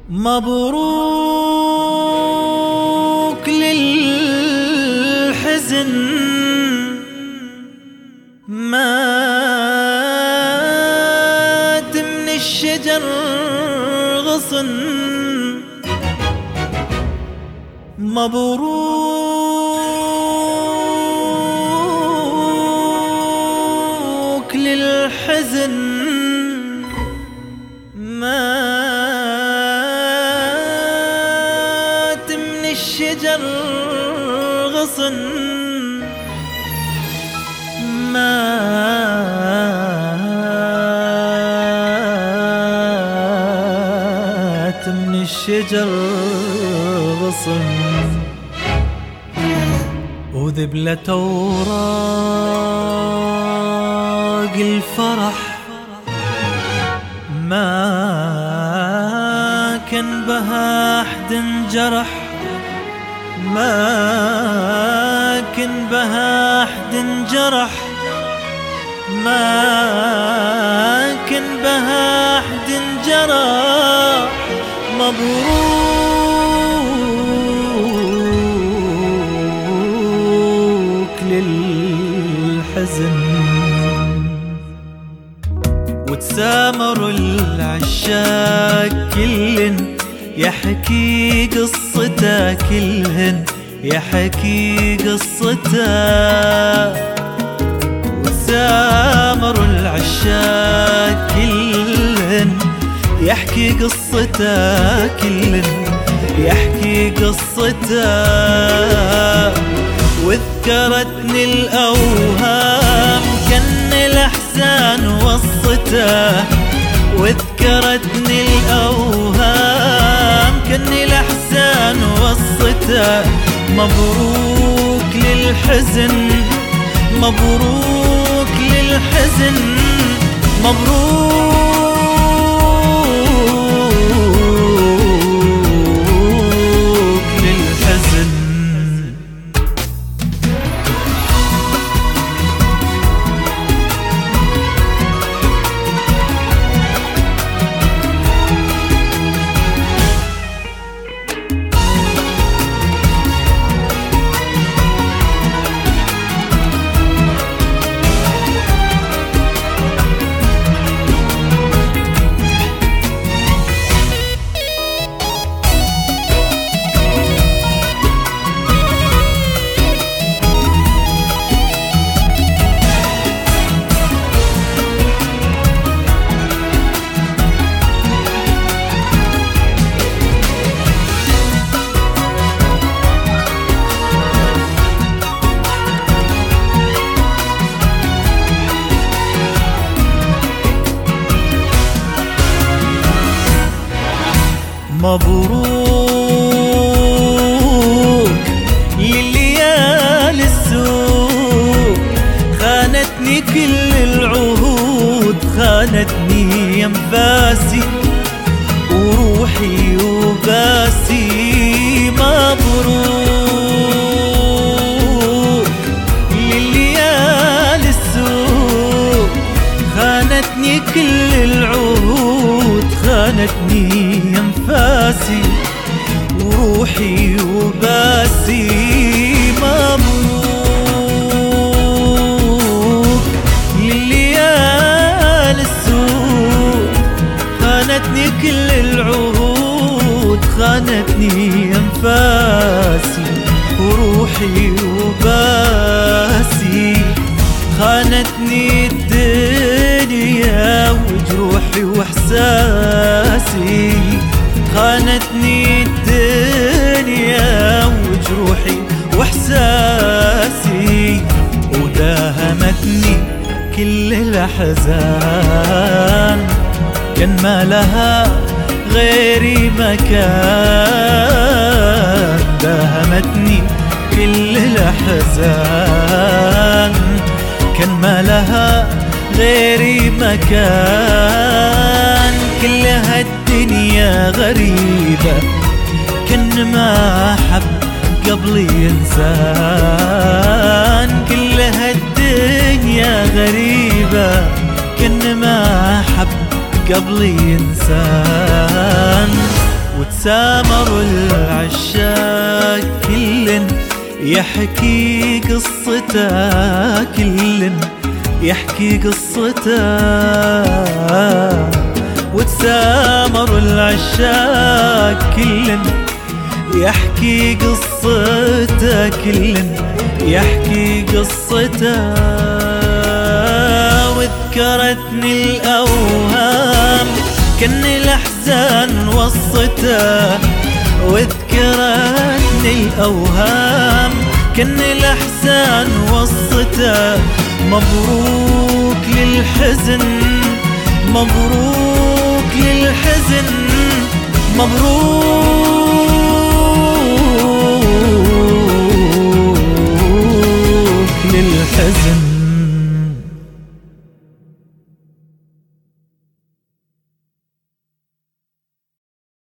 مبروك للحزن مات من الشجر غصن. مبروك للحزن مات من الشجر غصن. مات من الشجر غصن. وذبلة أوراق الفرح ما كان بها أحد جرح. ما كان بها أحد جرح. ما كان بها أحد جرح. مبروك للحزن. وتسامروا العشاق كلهن يحكي قصته. كلهن يحكي قصته. وتسامروا العشاق كلهن يحكي قصته. كلهن يحكي قصته. وذكرتني الأوهام كأن الأحزان وصته. وذكرتني الأوهام كأن الأحزان وصته. مبروك للحزن. مبروك للحزن. مبروك للحزن. مبروك لليالي السوق. خانتني كل العهود. خانتني أنفاسي وروحي وباسي. مبروك لليالي السوق. خانتني كل العهود. خانتني أنفاسي وروحي وباسي. مبروك لليالي السوق. خانتني كل العهود. خانتني أنفاسي وروحي وباسي. خانتني الدنيا وجروحي واحساسي. خانتني الدنيا وجروحي واحساسي. وداهمتني كل الاحزان كان ما لها غيري مكان. داهمتني كل الاحزان كان ما لها غيري مكان. كل هالدنيا غريبة كان ما حب قبلي إنسان. كل هالدنيا غريبة كان ما حب قبلي إنسان. وتسامر العشاق كل يحكي قصته، كل يحكي قصته. وتسامر العشاق كل يحكي قصته، كل يحكي قصته. وذكرتني الأوهام كأن الأحزان وصته، وذكرتني الأوهام كأن الأحزان وصته. مبروك للحزن، مبروك للحزن، مبروك